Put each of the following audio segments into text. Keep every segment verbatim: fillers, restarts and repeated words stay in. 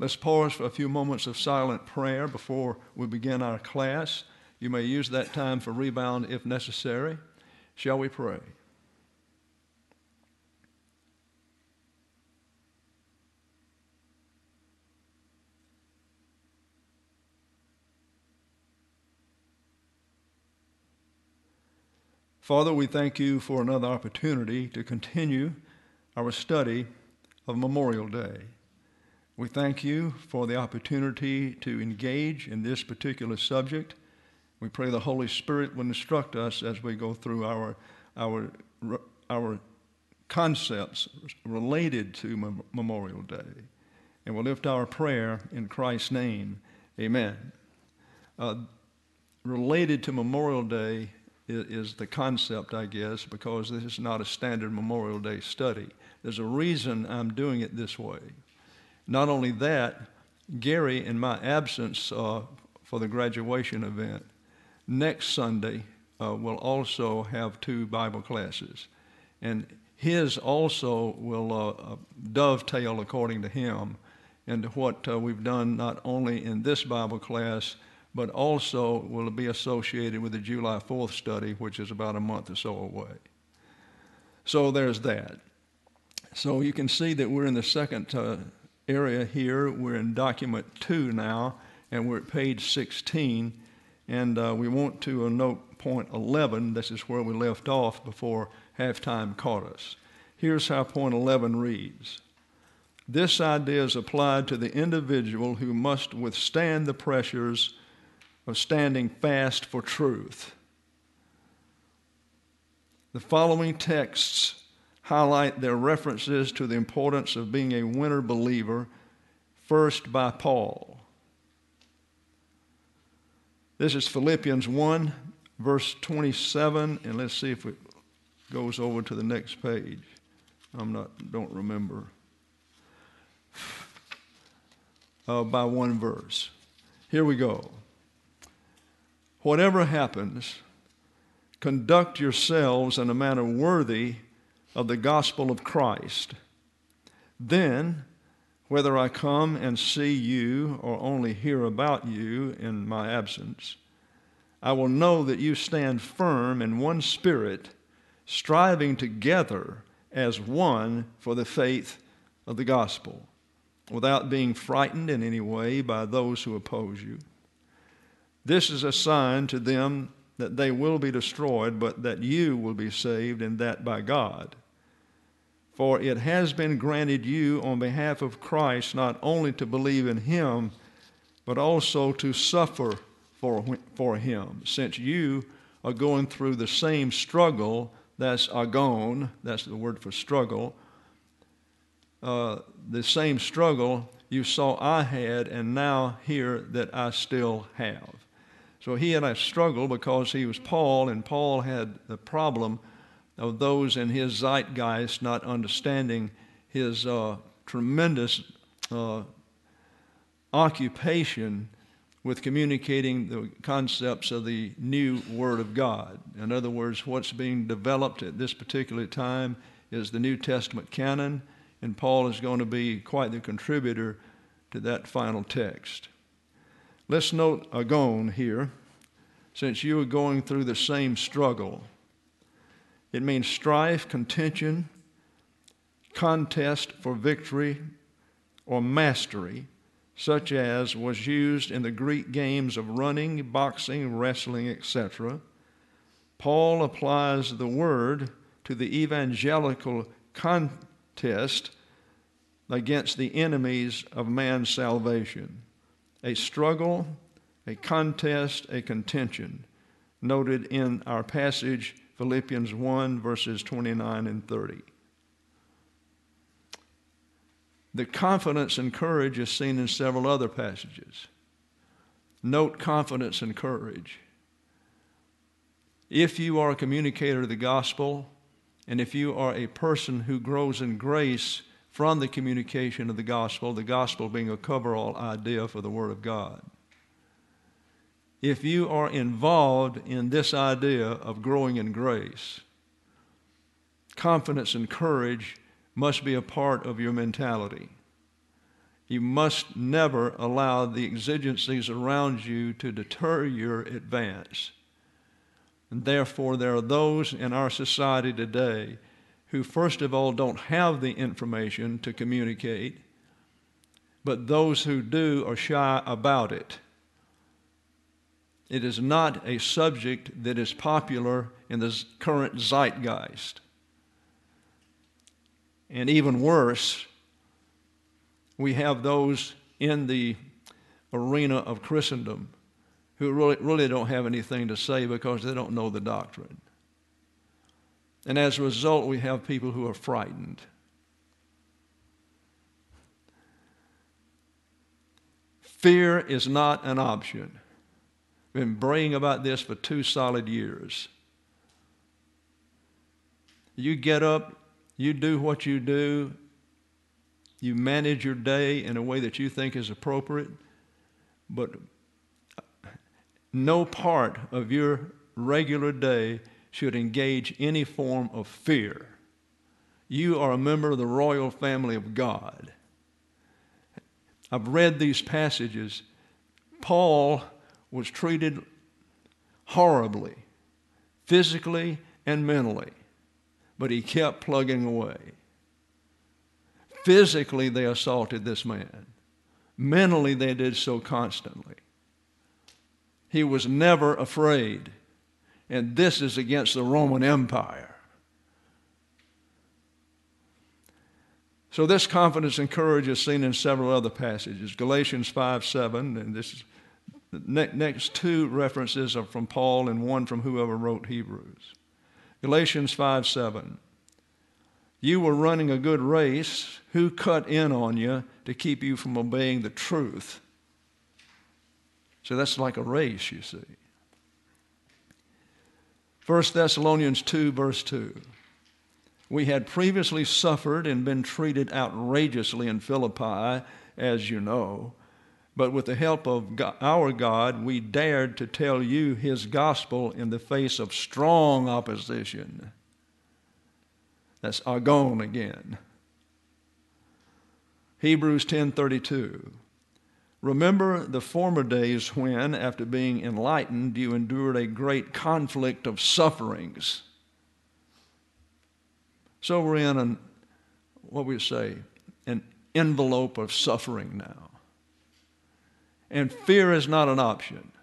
Let's pause for a few moments of silent prayer before we begin our class. You may use that time for rebound if necessary. Shall we pray? Father, we thank you for another opportunity to continue our study of Memorial Day. We thank you for the opportunity to engage in this particular subject. We pray the Holy Spirit will instruct us as we go through our, our, our concepts related to Mem- Memorial Day. And we'll lift our prayer in Christ's name. Amen. Uh, related to Memorial Day is, is the concept, I guess, because this is not a standard Memorial Day study. There's a reason I'm doing it this way. Not only that, Gary, in my absence uh, for the graduation event, next Sunday uh, will also have two Bible classes. And his also will uh, dovetail, according to him, into what uh, we've done not only in this Bible class, but also will be associated with the July fourth study, which is about a month or so away. So there's that. So you can see that we're in the second uh, area here. We're in document two now, and we're at page sixteen. And uh, we want to uh, note point eleven. This is where we left off before halftime caught us. Here's how point eleven reads. This idea is applied to the individual who must withstand the pressures of standing fast for truth. The following texts highlight their references to the importance of being a winner believer, first by Paul. This is Philippians one, verse twenty-seven, and let's see if it goes over to the next page. I'm not, don't remember. Uh, by one verse. Here we go. Whatever happens, conduct yourselves in a manner worthy of the gospel of Christ. Then, whether I come and see you or only hear about you in my absence, I will know that you stand firm in one spirit, striving together as one for the faith of the gospel, without being frightened in any way by those who oppose you. This is a sign to them that they will be destroyed, but that you will be saved, and that by God. For it has been granted you on behalf of Christ not only to believe in him, but also to suffer for, for him, since you are going through the same struggle. That's agon, that's the word for struggle, uh, the same struggle you saw I had and now hear that I still have. So he had a struggle because he was Paul, and Paul had the problem of those in his zeitgeist not understanding his uh, tremendous uh, occupation with communicating the concepts of the new Word of God. In other words, what's being developed at this particular time is the New Testament canon, and Paul is going to be quite the contributor to that final text. Let's note agon here, since you are going through the same struggle. It means strife, contention, contest for victory or mastery, such as was used in the Greek games of running, boxing, wrestling, et cetera. Paul applies the word to the evangelical contest against the enemies of man's salvation. A struggle, a contest, a contention, noted in our passage, Philippians one, verses twenty-nine and thirty. The confidence and courage is seen in several other passages. Note confidence and courage. If you are a communicator of the gospel, and if you are a person who grows in grace from the communication of the gospel, the gospel being a coverall idea for the Word of God, if you are involved in this idea of growing in grace, confidence and courage must be a part of your mentality. You must never allow the exigencies around you to deter your advance. And therefore, there are those in our society today who, first of all, don't have the information to communicate, but those who do are shy about it. It is not a subject that is popular in the current zeitgeist. And even worse, we have those in the arena of Christendom who really, really don't have anything to say because they don't know the doctrine. And as a result, we have people who are frightened. Fear is not an option. We've been praying about this for two solid years. You get up, you do what you do, you manage your day in a way that you think is appropriate, but no part of your regular day should engage any form of fear. You are a member of the royal family of God. I've read these passages. Paul was treated horribly, physically and mentally, but he kept plugging away. Physically, they assaulted this man. Mentally, they did so constantly. He was never afraid, and this is against the Roman Empire. So this confidence and courage is seen in several other passages. Galatians five seven, and this is, the ne- next two references are from Paul and one from whoever wrote Hebrews. Galatians five seven. You were running a good race. Who cut in on you to keep you from obeying the truth? So that's like a race, you see. First Thessalonians two, verse two. We had previously suffered and been treated outrageously in Philippi, as you know, but with the help of God, our God, we dared to tell you his gospel in the face of strong opposition. That's agon again. Hebrews ten thirty-two. Remember the former days when, after being enlightened, you endured a great conflict of sufferings. So we're in an, what we say, an envelope of suffering now. And fear is not an option.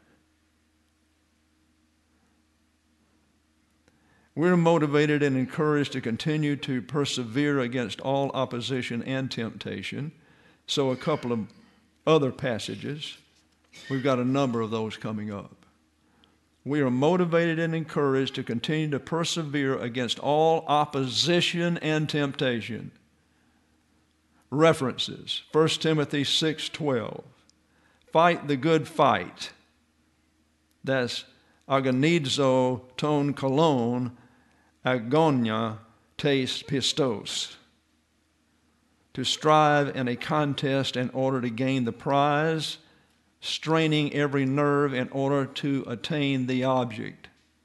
We're motivated and encouraged to continue to persevere against all opposition and temptation. So a couple of other passages, we've got a number of those coming up. We are motivated and encouraged to continue to persevere against all opposition and temptation. References, First Timothy six twelve. Fight the good fight. That's agonizo ton kolon, agonia tes pistos. To strive in a contest in order to gain the prize, straining every nerve in order to attain the object.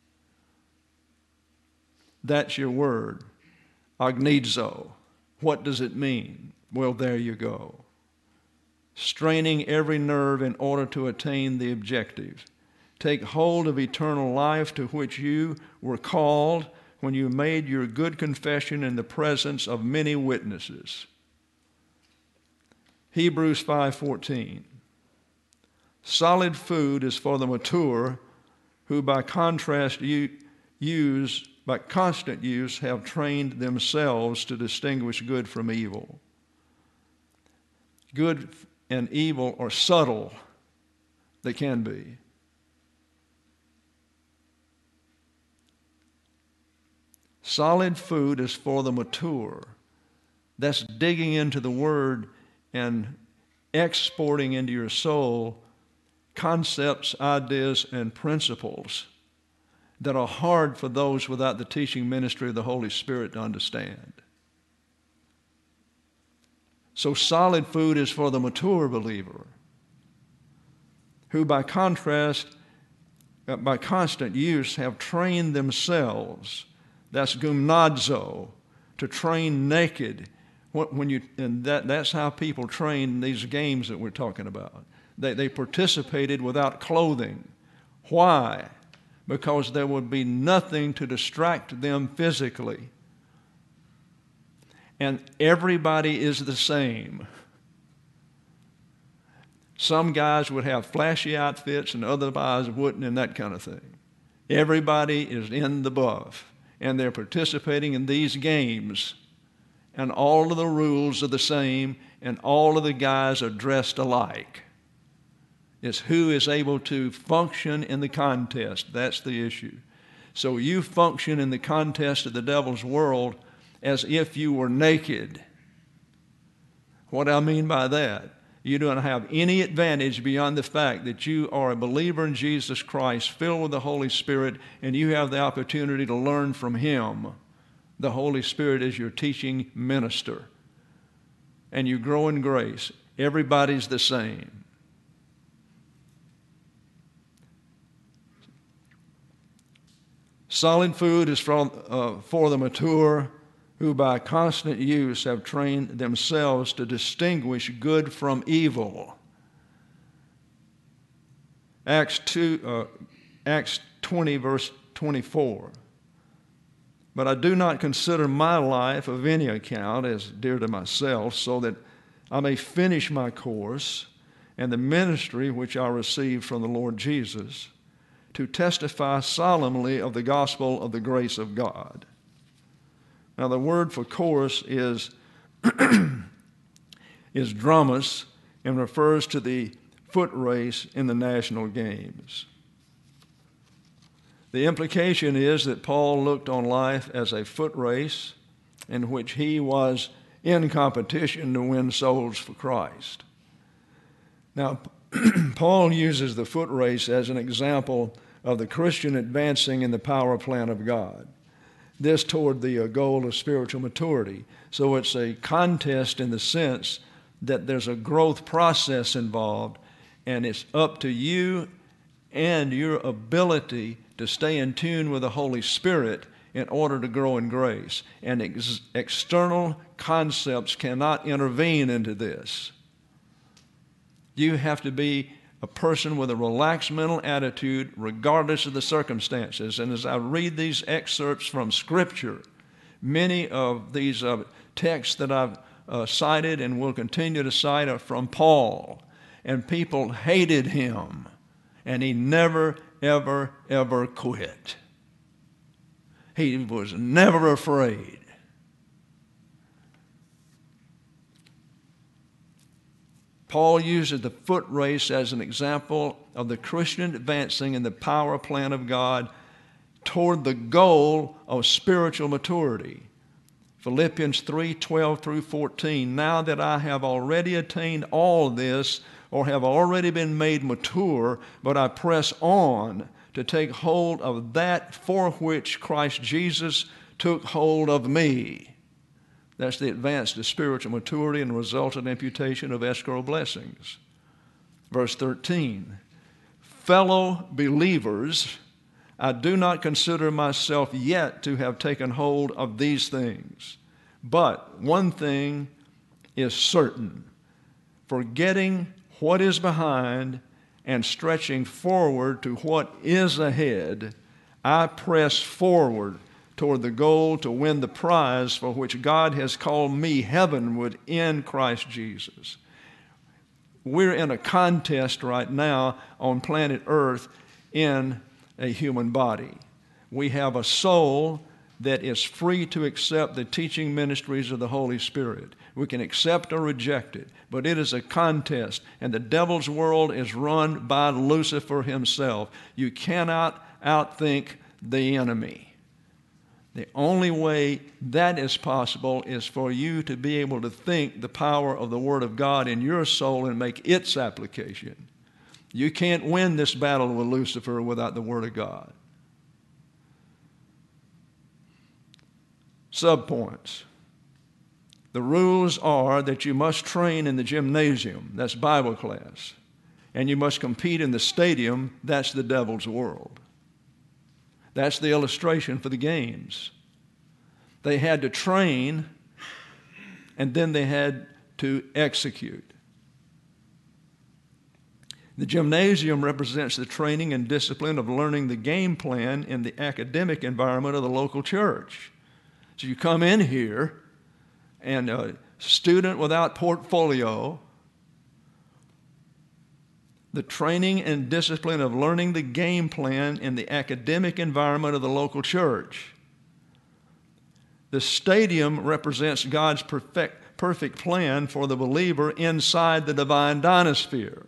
That's your word, agnizo. What does it mean? Well, there you go. Straining every nerve in order to attain the objective. Take hold of eternal life to which you were called when you made your good confession in the presence of many witnesses. Hebrews five fourteen. Solid food is for the mature, who by contrast use, by constant use, have trained themselves to distinguish good from evil. Good and evil are subtle. They can be. Solid food is for the mature. That's digging into the Word and exporting into your soul concepts, ideas, and principles that are hard for those without the teaching ministry of the Holy Spirit to understand. So solid food is for the mature believer, who by contrast, by constant use, have trained themselves, that's gymnazo, to train naked When you, and that, that's how people train these games that we're talking about. They, they participated without clothing. Why? Because there would be nothing to distract them physically. And everybody is the same. Some guys would have flashy outfits and other guys wouldn't, and that kind of thing. Everybody is in the buff, and they're participating in these games. And all of the rules are the same, and all of the guys are dressed alike. It's who is able to function in the contest. That's the issue. So you function in the contest of the devil's world as if you were naked. What I mean by that, you don't have any advantage beyond the fact that you are a believer in Jesus Christ, filled with the Holy Spirit, and you have the opportunity to learn from Him. The Holy Spirit is your teaching minister. And you grow in grace. Everybody's the same. Solid food is for, uh, for the mature, who by constant use have trained themselves to distinguish good from evil. Acts two, uh, Acts twenty, verse twenty-four. But I do not consider my life of any account as dear to myself, so that I may finish my course and the ministry which I received from the Lord Jesus, to testify solemnly of the gospel of the grace of God. Now the word for course is, is dromos, and refers to the foot race in the national games. The implication is that Paul looked on life as a foot race in which he was in competition to win souls for Christ. Now, Paul uses the foot race as an example of the Christian advancing in the power plan of God, this toward the goal of spiritual maturity. So it's a contest in the sense that there's a growth process involved, and it's up to you and your ability to stay in tune with the Holy Spirit in order to grow in grace. And ex- external concepts cannot intervene into this. You have to be a person with a relaxed mental attitude regardless of the circumstances. And as I read these excerpts from Scripture, many of these uh, texts that I've uh, cited and will continue to cite are from Paul. And people hated him. And he never, ever, ever quit. He was never afraid. Paul uses the foot race as an example of the Christian advancing in the power plan of God toward the goal of spiritual maturity. Philippians three, twelve through fourteen, now that I have already attained all this, or have already been made mature, but I press on to take hold of that for which Christ Jesus took hold of me. That's the advance to spiritual maturity and resultant imputation of escrow blessings. Verse thirteen, fellow believers, I do not consider myself yet to have taken hold of these things. But one thing is certain, forgetting what is behind and stretching forward to what is ahead, I press forward toward the goal to win the prize for which God has called me heavenward in Christ Jesus. We're in a contest right now on planet Earth in a human body. We have a soul that is free to accept the teaching ministries of the Holy Spirit. We can accept or reject it, but it is a contest, and the devil's world is run by Lucifer himself. You cannot outthink the enemy. The only way that is possible is for you to be able to think the power of the Word of God in your soul and make its application. You can't win this battle with Lucifer without the Word of God. Subpoints. The rules are that you must train in the gymnasium, that's Bible class, and you must compete in the stadium, that's the devil's world. That's the illustration for the games. They had to train and then they had to execute. The gymnasium represents the training and discipline of learning the game plan in the academic environment of the local church. So you come in here, and a student without portfolio, the training and discipline of learning the game plan in the academic environment of the local church. The stadium represents God's perfect, perfect plan for the believer inside the divine dynasphere.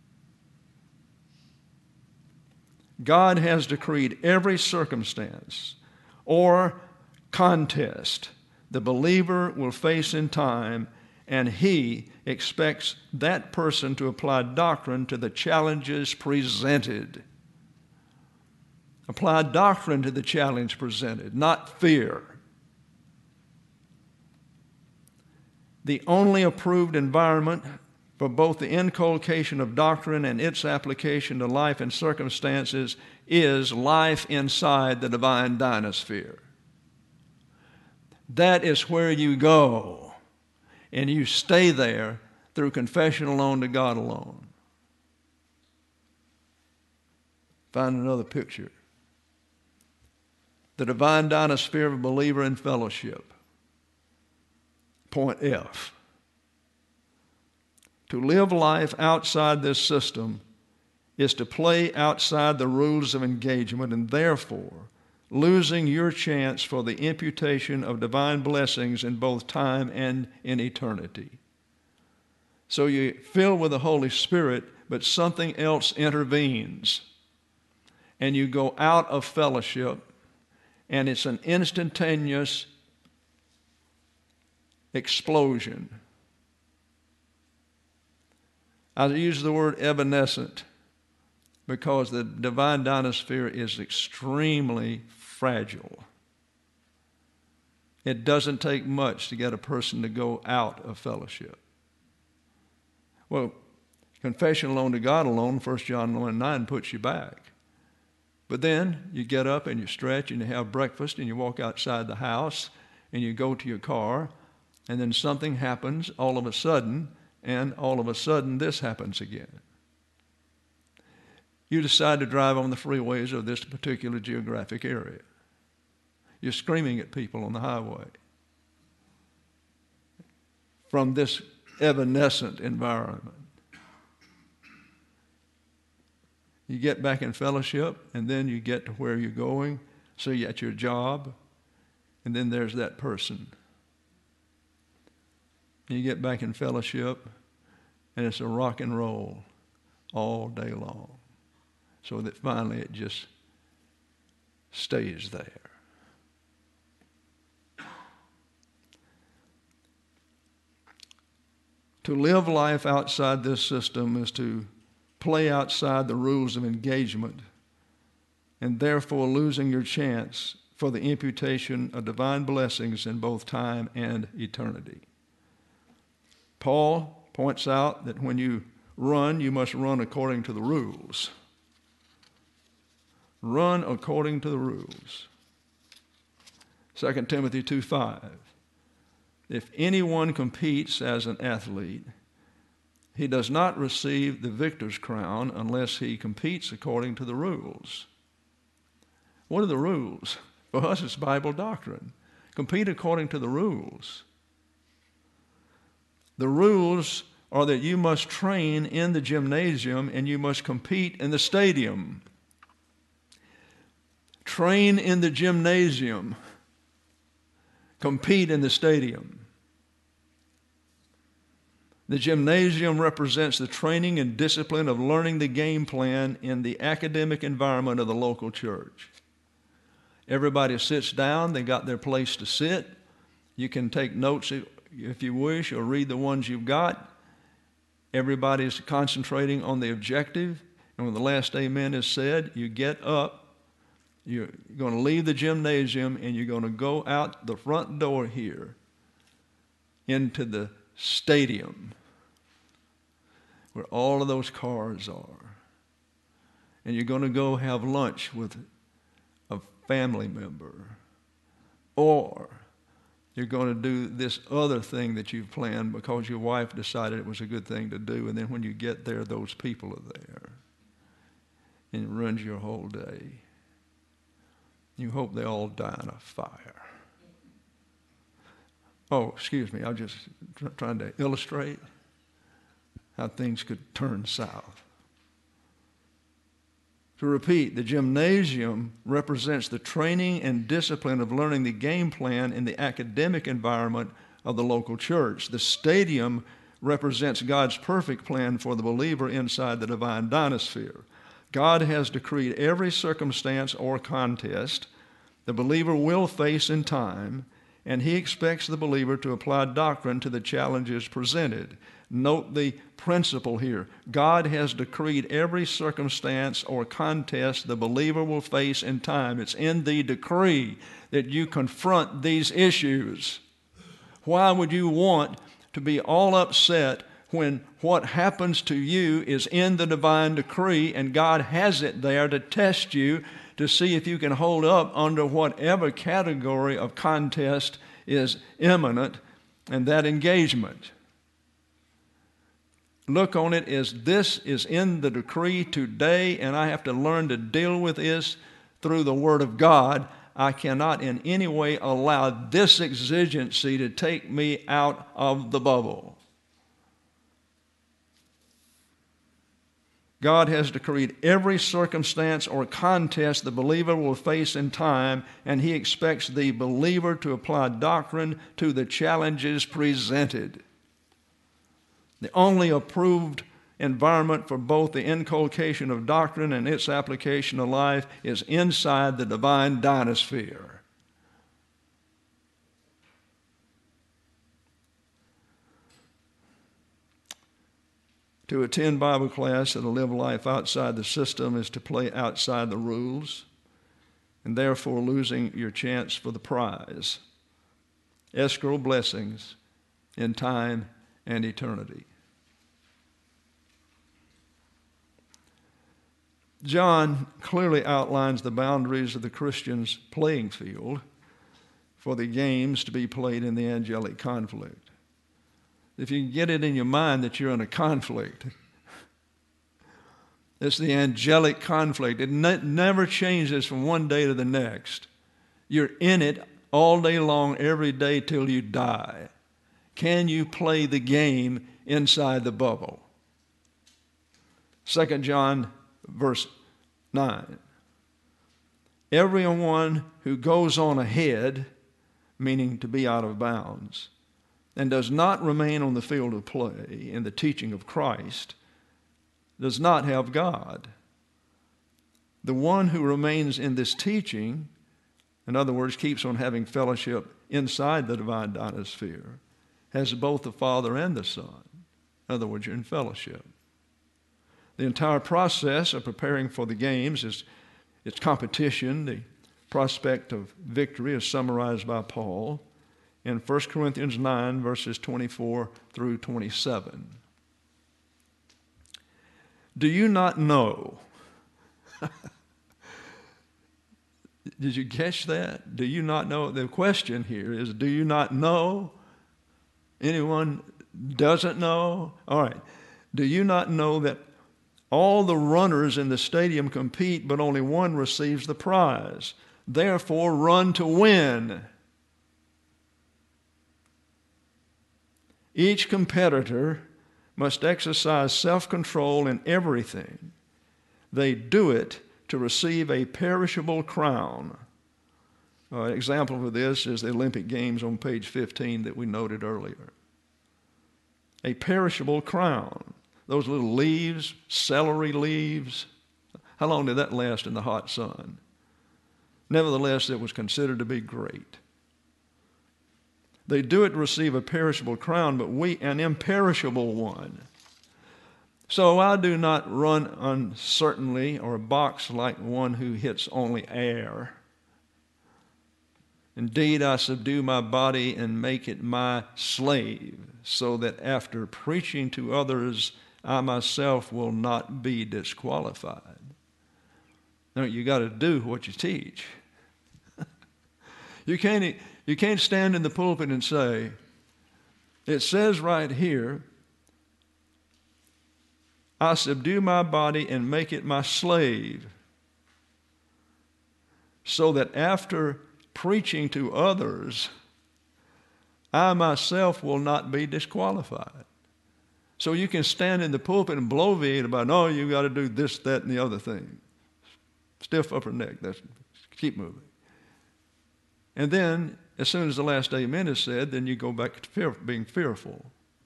God has decreed every circumstance or contest the believer will face in time, and he expects that person to apply doctrine to the challenges presented. Apply doctrine to the challenge presented, not fear. The only approved environment for both the inculcation of doctrine and its application to life and circumstances is life inside the divine dynasphere. That is where you go, and you stay there through confession alone to God alone. Find another picture. The divine dynasphere of a believer in fellowship. Point F. To live life outside this system is to play outside the rules of engagement, and therefore losing your chance for the imputation of divine blessings in both time and in eternity. So you're filled with the Holy Spirit, but something else intervenes, and you go out of fellowship, and it's an instantaneous explosion. I use the word evanescent because the divine dynasphere is extremely fragile. It doesn't take much to get a person to go out of fellowship. Well, confession alone to God alone, First John one nine, puts you back. But then you get up and you stretch and you have breakfast and you walk outside the house and you go to your car, and then something happens all of a sudden, and all of a sudden this happens again. You decide to drive on the freeways of this particular geographic area. You're screaming at people on the highway from this evanescent environment. You get back in fellowship, and then you get to where you're going, so you're at your job, and then there's that person. You get back in fellowship, and it's a rock and roll all day long, so that finally it just stays there. To live life outside this system is to play outside the rules of engagement, and therefore losing your chance for the imputation of divine blessings in both time and eternity. Paul points out that when you run, you must run according to the rules. Run according to the rules. Second Timothy two five. If anyone competes as an athlete, he does not receive the victor's crown unless he competes according to the rules. What are the rules? For us, it's Bible doctrine. Compete according to the rules. The rules are that you must train in the gymnasium and you must compete in the stadium. Train in the gymnasium. Compete in the stadium. The gymnasium represents the training and discipline of learning the game plan in the academic environment of the local church. Everybody sits down. They got their place to sit. You can take notes if you wish, or read the ones you've got. Everybody's concentrating on the objective. And when the last amen is said, you get up. You're going to leave the gymnasium, and you're going to go out the front door here into the stadium where all of those cars are. And you're going to go have lunch with a family member, or You're going to do this other thing that you've planned because your wife decided it was a good thing to do, and then when you get there, those people are there. And it ruins your whole day. You hope they all die in a fire. Oh, excuse me, I'm just tr- trying to illustrate how things could turn south. To repeat, the gymnasium represents the training and discipline of learning the game plan in the academic environment of the local church. The stadium represents God's perfect plan for the believer inside the divine dynasphere. God has decreed every circumstance or contest the believer will face in time, and he expects the believer to apply doctrine to the challenges presented. Note the principle here. God has decreed every circumstance or contest the believer will face in time. It's in the decree that you confront these issues. Why would you want to be all upset when what happens to you is in the divine decree and God has it there to test you to see if you can hold up under whatever category of contest is imminent and that engagement? Look on it as this is in the decree today, and I have to learn to deal with this through the Word of God. I cannot in any way allow this exigency to take me out of the bubble. God has decreed every circumstance or contest the believer will face in time, and he expects the believer to apply doctrine to the challenges presented. The only approved environment for both the inculcation of doctrine and its application to life is inside the divine dynasphere. To attend Bible class and to live life outside the system is to play outside the rules, and therefore losing your chance for the prize. Escrow blessings in time and eternity. John clearly outlines the boundaries of the Christian's playing field for the games to be played in the angelic conflict. If you can get it in your mind that you're in a conflict, it's the angelic conflict. It ne- never changes from one day to the next. You're in it all day long, every day till you die. Can you play the game inside the bubble? Second John verse nine. Everyone who goes on ahead, meaning to be out of bounds, and does not remain on the field of play in the teaching of Christ, does not have God. The one who remains in this teaching, in other words, keeps on having fellowship inside the divine dynasphere, has both the Father and the Son. In other words, you're in fellowship. The entire process of preparing for the games is its competition. The prospect of victory is summarized by Paul in First Corinthians nine, verses twenty-four through twenty-seven. Do you not know? Did you catch that? Do you not know? The question here is, do you not know? Anyone doesn't know? All right. Do you not know that all the runners in the stadium compete, but only one receives the prize? Therefore, run to win. Each competitor must exercise self-control in everything. They do it to receive a perishable crown. Uh, an example of this is the Olympic Games on page fifteen that we noted earlier. A perishable crown. Those little leaves, celery leaves, how long did that last in the hot sun? Nevertheless, it was considered to be great. They do it to receive a perishable crown, but we an imperishable one. So I do not run uncertainly or box like one who hits only air. Indeed, I subdue my body and make it my slave, so that after preaching to others, I myself will not be disqualified. Now, you got to do what you teach. You can't, You can't stand in the pulpit and say, it says right here, I subdue my body and make it my slave, so that after preaching to others, I myself will not be disqualified. So you can stand in the pulpit and bloviate about, no, you got to do this, that, and the other thing. Stiff upper neck. That's keep moving. And then, as soon as the last amen is said, then you go back to fear, being fearful.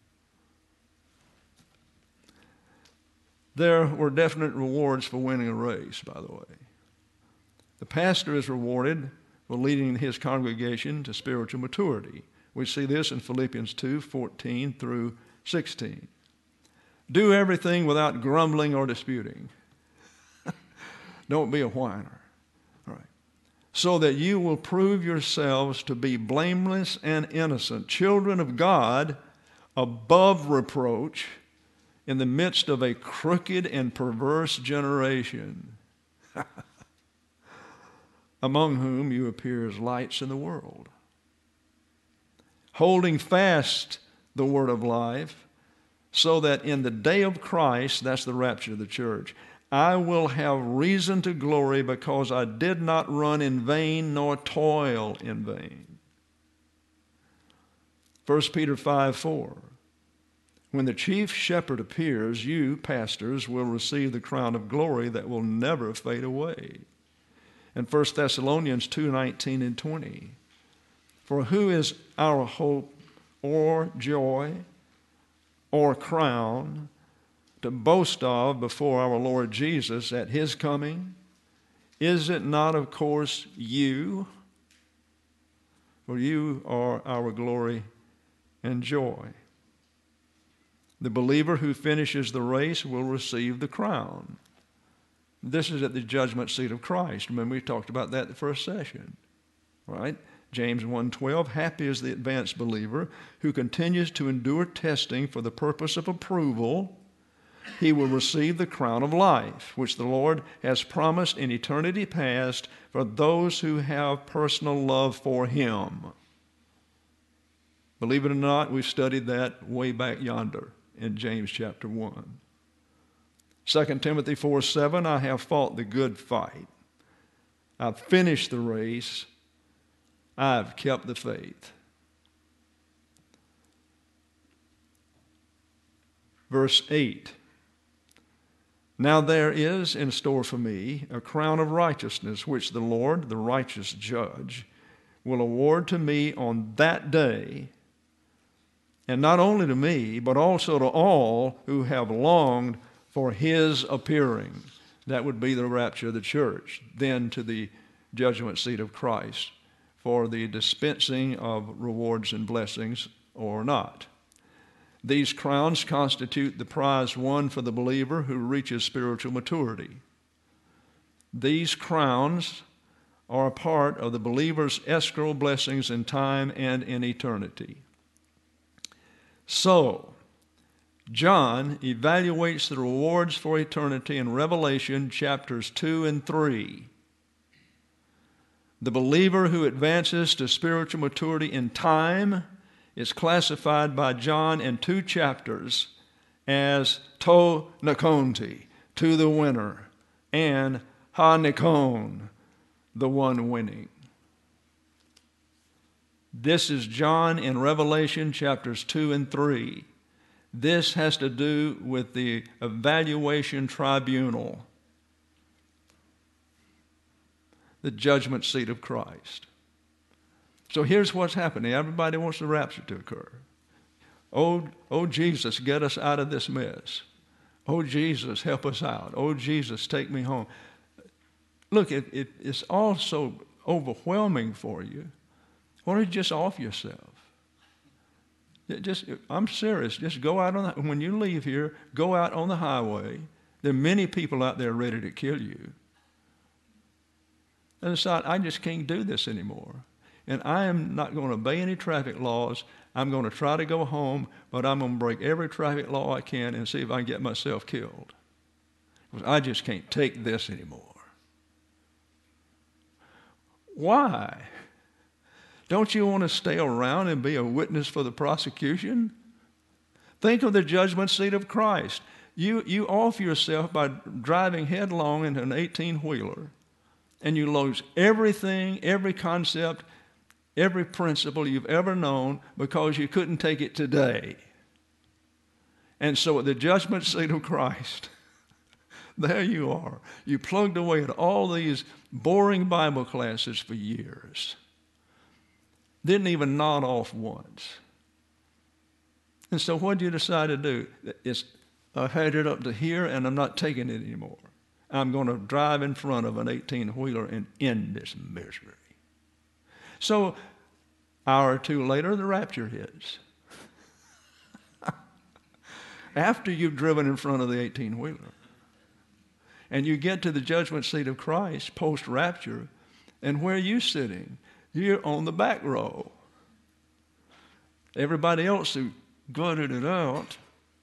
There were definite rewards for winning a race, by the way. The pastor is rewarded for leading his congregation to spiritual maturity. We see this in Philippians two, fourteen through sixteen. Do everything without grumbling or disputing. Don't be a whiner. All right. So that you will prove yourselves to be blameless and innocent, children of God, above reproach, in the midst of a crooked and perverse generation, among whom you appear as lights in the world, holding fast the word of life, so that in the day of Christ, that's the rapture of the church, I will have reason to glory, because I did not run in vain nor toil in vain. First Peter five four. When the chief shepherd appears, you, pastors, will receive the crown of glory that will never fade away. And First Thessalonians two nineteen and twenty. For who is our hope or joy or crown to boast of before our Lord Jesus at his coming? Is it not, of course, you? For you are our glory and joy. The believer who finishes the race will receive the crown. This is at the judgment seat of Christ. Remember, we talked about that in the first session, right? James one twelve, happy is the advanced believer who continues to endure testing for the purpose of approval. He will receive the crown of life, which the Lord has promised in eternity past for those who have personal love for him. Believe it or not, we've studied that way back yonder in James chapter one. Second Timothy four seven, I have fought the good fight. I've finished the race. I've kept the faith. Verse eight. Now there is in store for me a crown of righteousness, which the Lord, the righteous judge, will award to me on that day, and not only to me, but also to all who have longed for his appearing. That would be the rapture of the church, then to the judgment seat of Christ, for the dispensing of rewards and blessings or not. These crowns constitute the prize won for the believer who reaches spiritual maturity. These crowns are a part of the believer's escrow blessings in time and in eternity. So, John evaluates the rewards for eternity in Revelation chapters two and three. The believer who advances to spiritual maturity in time is classified by John in two chapters as to nakonti, to the winner, and ha nikon, the one winning. This is John in Revelation chapters two and three. This has to do with the evaluation tribunal, the judgment seat of Christ. So here's what's happening. Everybody wants the rapture to occur. Oh, oh Jesus, get us out of this mess. Oh, Jesus, help us out. Oh, Jesus, take me home. Look, it, it, it's all so overwhelming for you. Why don't you just off yourself? Just, I'm serious. Just go out on the, when you leave here, go out on the highway. There are many people out there ready to kill you. And decide, I just can't do this anymore. And I am not going to obey any traffic laws. I'm going to try to go home, but I'm going to break every traffic law I can and see if I can get myself killed. Because I just can't take this anymore. Why? Don't you want to stay around and be a witness for the prosecution? Think of the judgment seat of Christ. You, you off yourself by driving headlong into an eighteen-wheeler, and you lose everything, every concept, every principle you've ever known because you couldn't take it today. And so at the judgment seat of Christ, there you are. You plugged away at all these boring Bible classes for years. Didn't even nod off once. And so what did you decide to do? It's, I've had it up to here and I'm not taking it anymore. I'm going to drive in front of an eighteen-wheeler and end this misery. So an hour or two later, the rapture hits. After you've driven in front of the eighteen-wheeler. And you get to the judgment seat of Christ post-rapture, and where are you sitting? You're on the back row. Everybody else who gutted it out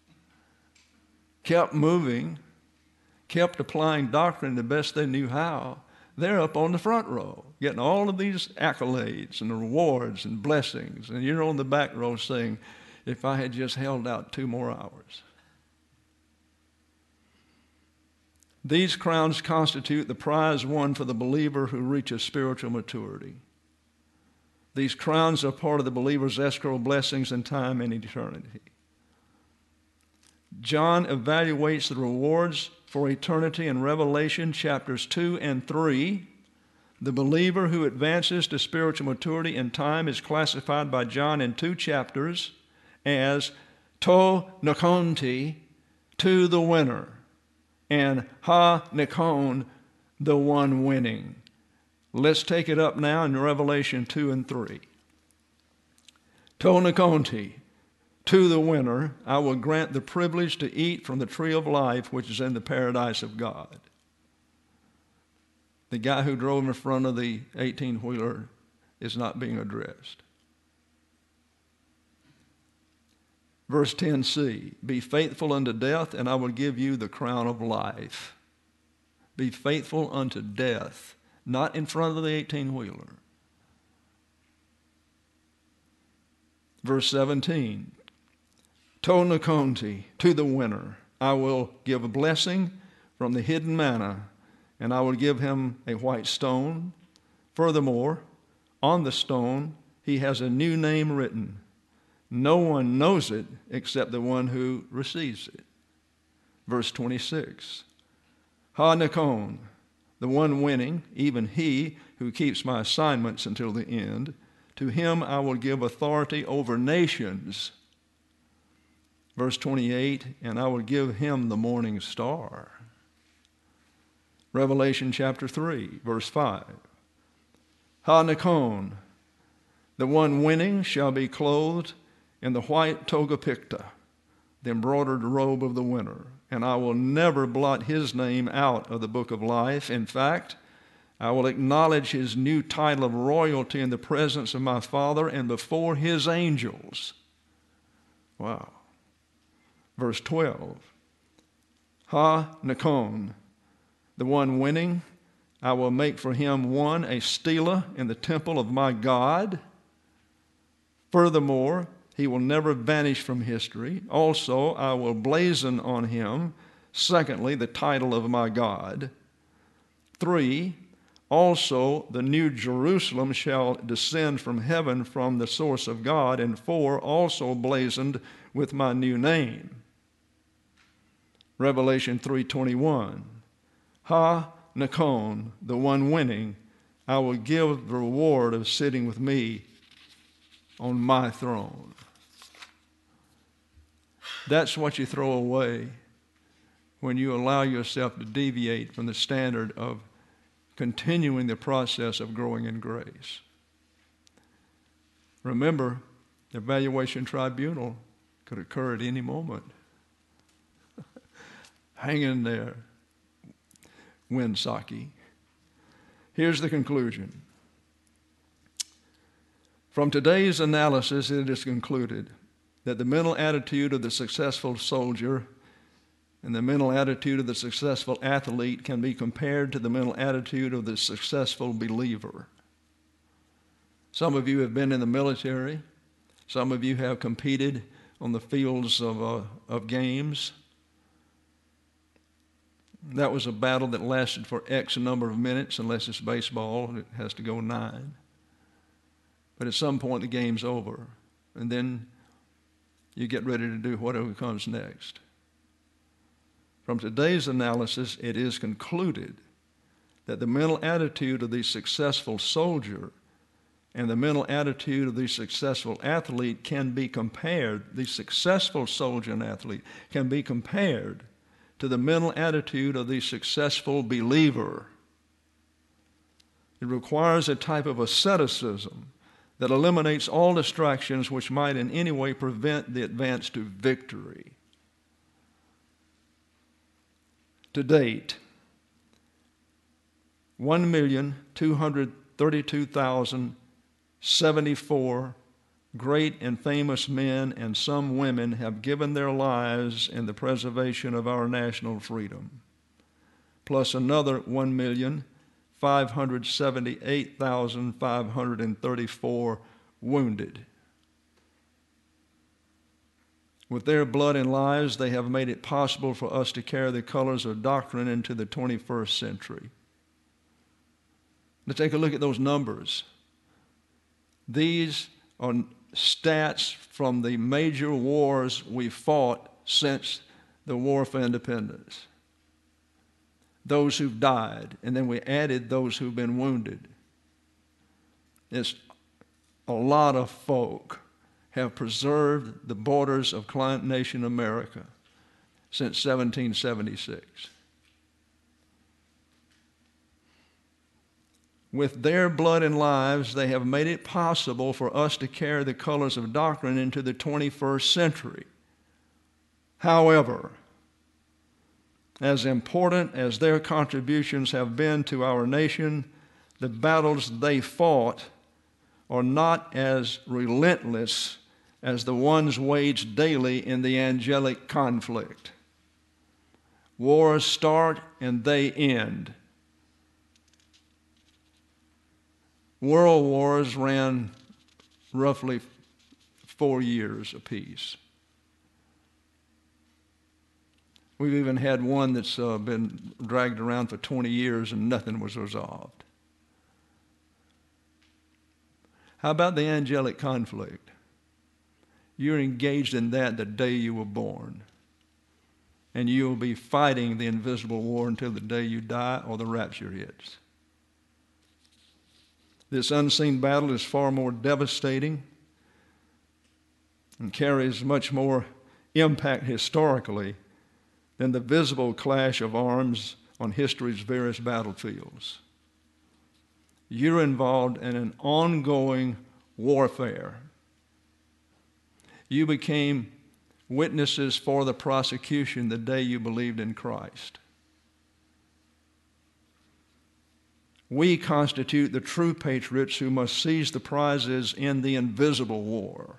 kept moving, kept applying doctrine the best they knew how. They're up on the front row, getting all of these accolades and rewards and blessings, and you're on the back row saying, if I had just held out two more hours. These crowns constitute the prize won for the believer who reaches spiritual maturity. These crowns are part of the believer's escrow blessings in time and eternity. John evaluates the rewards for eternity in Revelation chapters two and three. The believer who advances to spiritual maturity in time is classified by John in two chapters as to nakonti, to the winner, and ha nikon, the one winning. Let's take it up now in Revelation two and three. To nakonti, to the winner, I will grant the privilege to eat from the tree of life which is in the paradise of God. The guy who drove in front of the eighteen-wheeler is not being addressed. Verse ten c, be faithful unto death, and I will give you the crown of life. Be faithful unto death, not in front of the eighteen-wheeler. Verse seventeen, to nakonti, to the winner, I will give a blessing from the hidden manna, and I will give him a white stone. Furthermore, on the stone he has a new name written. No one knows it except the one who receives it. Verse twenty-six, ha nikon, the one winning, even he who keeps my assignments until the end, to him I will give authority over nations. Verse twenty-eight, and I will give him the morning star. Revelation chapter three, verse five, ha nikon, the one winning shall be clothed in the white toga picta, the embroidered robe of the winner, and I will never blot his name out of the book of life. In fact, I will acknowledge his new title of royalty in the presence of my Father and before his angels. Wow. Verse twelve, ha nikon, the one winning, I will make for him one a stela in the temple of my God. Furthermore, he will never vanish from history. Also, I will blazon on him, secondly, the title of my God. Three, also the new Jerusalem shall descend from heaven from the source of God. And four, also blazoned with my new name. Revelation three twenty-one, ha nikon, the one winning, I will give the reward of sitting with me on my throne. That's what you throw away when you allow yourself to deviate from the standard of continuing the process of growing in grace. Remember, the evaluation tribunal could occur at any moment. Hang in there, Winsaki. Here's the conclusion. From today's analysis, it is concluded that the mental attitude of the successful soldier and the mental attitude of the successful athlete can be compared to the mental attitude of the successful believer. Some of you have been in the military. Some of you have competed on the fields of, uh, of games. That was a battle that lasted for X number of minutes. Unless it's baseball, it has to go nine. But at some point, the game's over. And then you get ready to do whatever comes next. From today's analysis, it is concluded that the mental attitude of the successful soldier and the mental attitude of the successful athlete can be compared, the successful soldier and athlete can be compared to the mental attitude of the successful believer. It requires a type of asceticism that eliminates all distractions which might in any way prevent the advance to victory. To date, one million two hundred thirty-two thousand seventy-four great and famous men and some women have given their lives in the preservation of our national freedom, plus another one million five hundred seventy-eight thousand five hundred thirty-four wounded. With their blood and lives, they have made it possible for us to carry the colors of doctrine into the twenty-first century. Let's take a look at those numbers. These are stats from the major wars we fought since the War for Independence. Those who've died, and then we added those who've been wounded. It's a lot of folk have preserved the borders of client nation America since seventeen seventy-six. With their blood and lives, they have made it possible for us to carry the colors of doctrine into the twenty-first century. However, as important as their contributions have been to our nation, the battles they fought are not as relentless as the ones waged daily in the angelic conflict. Wars start and they end. World wars ran roughly four years apiece. We've even had one that's uh, been dragged around for twenty years and nothing was resolved. How about the angelic conflict? You're engaged in that the day you were born. And you will be fighting the invisible war until the day you die or the rapture hits. This unseen battle is far more devastating and carries much more impact historically than the visible clash of arms on history's various battlefields. You're involved in an ongoing warfare. You became witnesses for the prosecution the day you believed in Christ. We constitute the true patriots who must seize the prizes in the invisible war.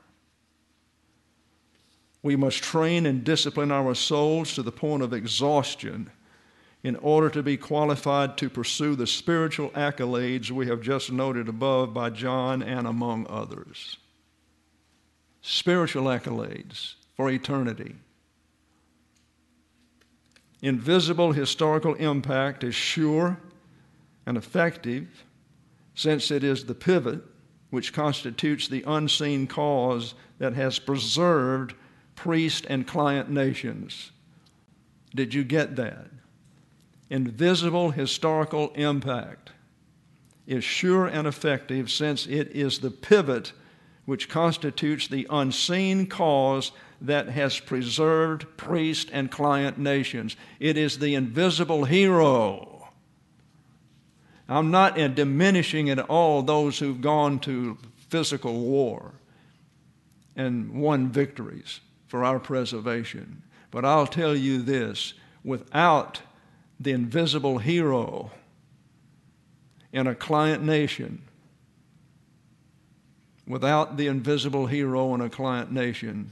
We must train and discipline our souls to the point of exhaustion in order to be qualified to pursue the spiritual accolades we have just noted above by John and among others. Spiritual accolades for eternity. Invisible historical impact is sure and effective, since it is the pivot which constitutes the unseen cause that has preserved priest and client nations. Did you get that? Invisible historical impact is sure and effective, since it is the pivot which constitutes the unseen cause that has preserved priest and client nations. It is the invisible hero. I'm not diminishing at all those who've gone to physical war and won victories for our preservation. But I'll tell you this, without the invisible hero in a client nation, without the invisible hero in a client nation,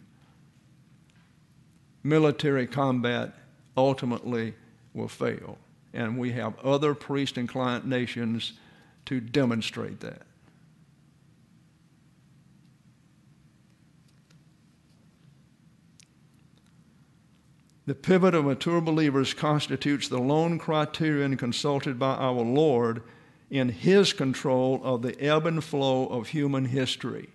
military combat ultimately will fail. And we have other priest and client nations to demonstrate that. The pivot of mature believers constitutes the lone criterion consulted by our Lord in His control of the ebb and flow of human history.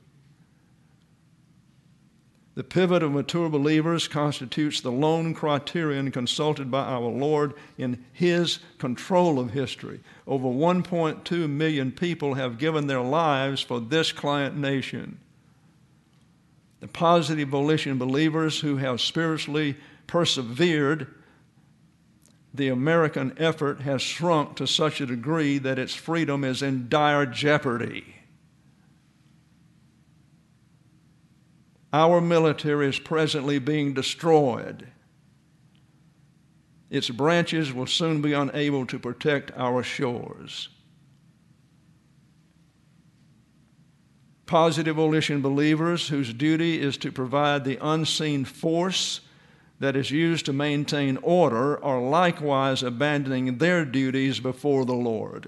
The pivot of mature believers constitutes the lone criterion consulted by our Lord in His control of history. Over one point two million people have given their lives for this client nation. The positive volition believers who have spiritually persevered, the American effort has shrunk to such a degree that its freedom is in dire jeopardy. Our military is presently being destroyed. Its branches will soon be unable to protect our shores. Positive volition believers whose duty is to provide the unseen force that is used to maintain order are likewise abandoning their duties before the Lord.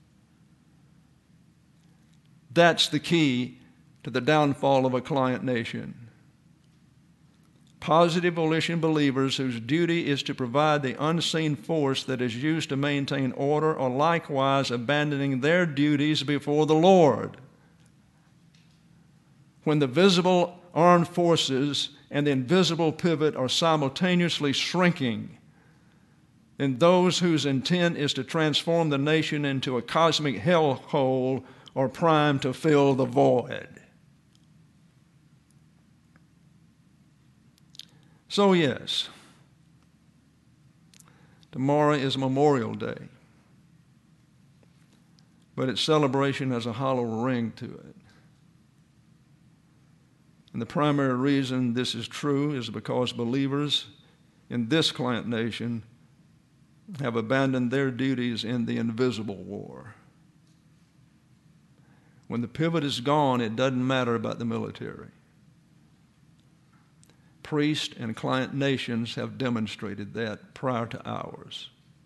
That's the key to the downfall of a client nation. Positive volition believers whose duty is to provide the unseen force that is used to maintain order are likewise abandoning their duties before the Lord. When the visible armed forces and the invisible pivot are simultaneously shrinking, then those whose intent is to transform the nation into a cosmic hellhole are primed to fill the void. So yes, tomorrow is Memorial Day, but its celebration has a hollow ring to it. And the primary reason this is true is because believers in this client nation have abandoned their duties in the invisible war. When the pivot is gone, it doesn't matter about the military. Priest and client nations have demonstrated that prior to ours.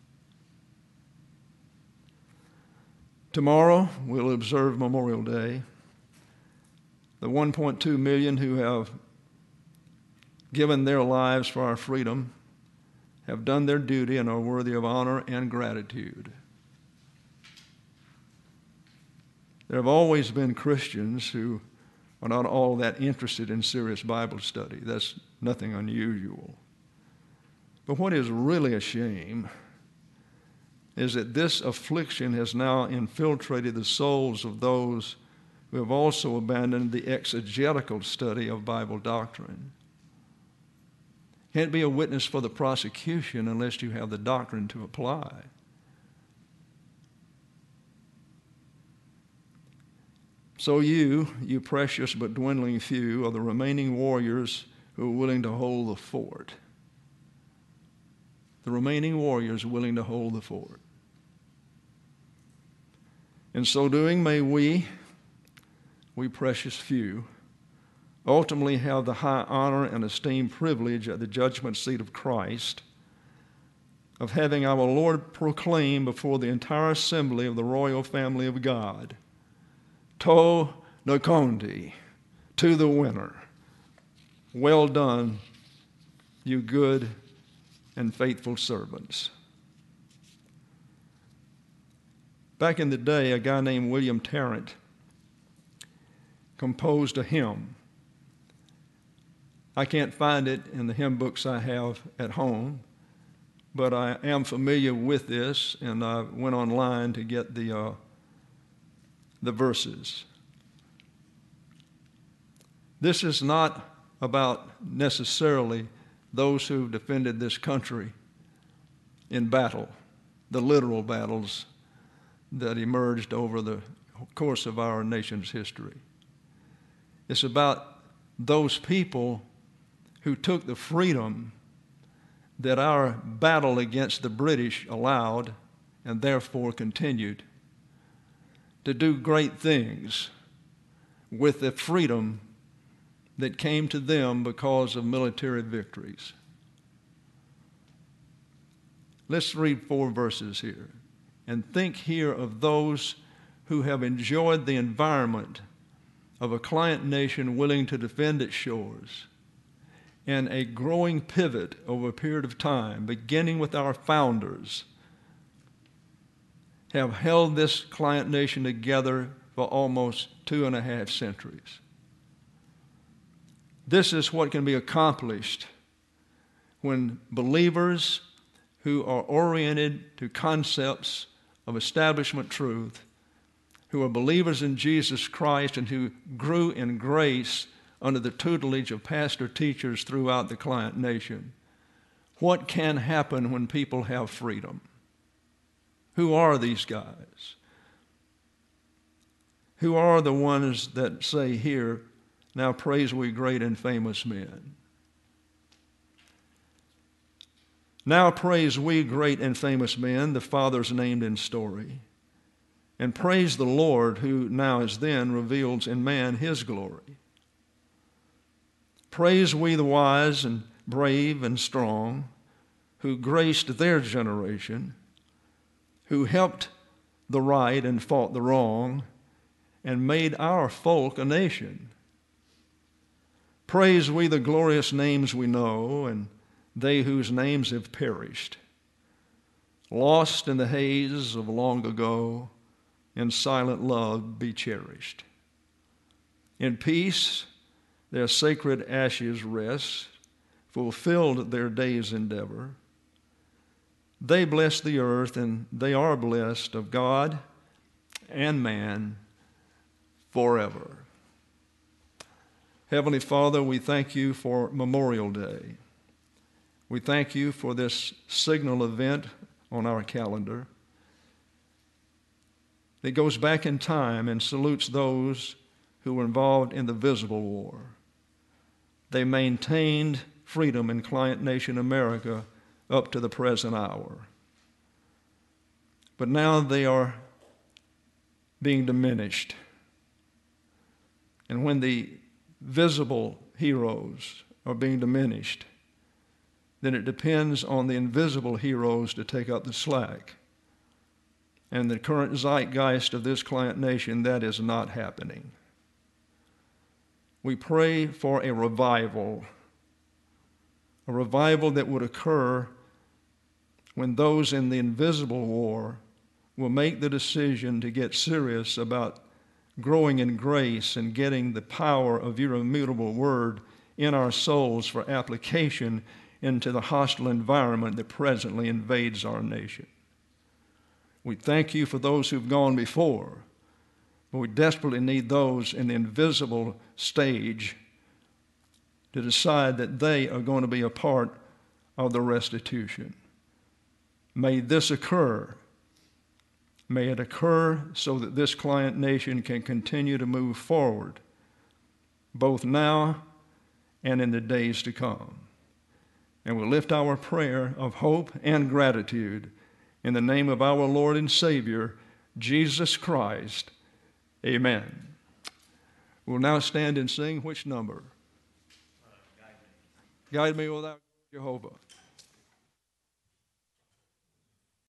Tomorrow, we'll observe Memorial Day. The one point two million who have given their lives for our freedom have done their duty and are worthy of honor and gratitude. There have always been Christians who are not all that interested in serious Bible study. That's nothing unusual. But what is really a shame is that this affliction has now infiltrated the souls of those who have also abandoned the exegetical study of Bible doctrine. Can't be a witness for the prosecution unless you have the doctrine to apply. So you, you precious but dwindling few, are the remaining warriors who are willing to hold the fort. The remaining warriors willing to hold the fort. In so doing, may we, we precious few, ultimately have the high honor and esteemed privilege at the judgment seat of Christ of having our Lord proclaim before the entire assembly of the royal family of God, To Nakondi, to the winner. Well done, you good and faithful servants. Back in the day, a guy named William Tarrant composed a hymn. I can't find it in the hymn books I have at home, but I am familiar with this, and I went online to get the uh, the verses. This is not about necessarily those who defended this country in battle, the literal battles that emerged over the course of our nation's history. It's about those people who took the freedom that our battle against the British allowed and therefore continued to do great things with the freedom that came to them because of military victories. Let's read four verses here and think here of those who have enjoyed the environment of a client nation willing to defend its shores and a growing pivot over a period of time, beginning with our founders, have held this client nation together for almost two and a half centuries. This is what can be accomplished when believers who are oriented to concepts of establishment truth, who are believers in Jesus Christ and who grew in grace under the tutelage of pastor teachers throughout the client nation. What can happen when people have freedom? Who are these guys? Who are the ones that say here, now praise we great and famous men? Now praise we great and famous men, the fathers named in story, and praise the Lord who now as then reveals in man his glory. Praise we the wise and brave and strong who graced their generation, who helped the right and fought the wrong, and made our folk a nation. Praise we the glorious names we know, and they whose names have perished, lost in the haze of long ago, in silent love be cherished. In peace their sacred ashes rest, fulfilled their day's endeavor. They bless the earth, and they are blessed of God and man forever. Heavenly Father, we thank you for Memorial Day. We thank you for this signal event on our calendar that goes back in time and salutes those who were involved in the visible war. They maintained freedom in client nation America up to the present hour. But now they are being diminished. And when the visible heroes are being diminished, then it depends on the invisible heroes to take up the slack. And the current zeitgeist of this client nation, that is not happening. We pray for a revival, a revival that would occur when those in the invisible war will make the decision to get serious about growing in grace and getting the power of your immutable word in our souls for application into the hostile environment that presently invades our nation. We thank you for those who've gone before, but we desperately need those in the invisible stage to decide that they are going to be a part of the restitution. May this occur. May it occur so that this client nation can continue to move forward, both now and in the days to come. And we lift our prayer of hope and gratitude in the name of our Lord and Savior, Jesus Christ. Amen. We'll now stand and sing which number? Uh, Guide Me. Guide Me, O Thou Jehovah.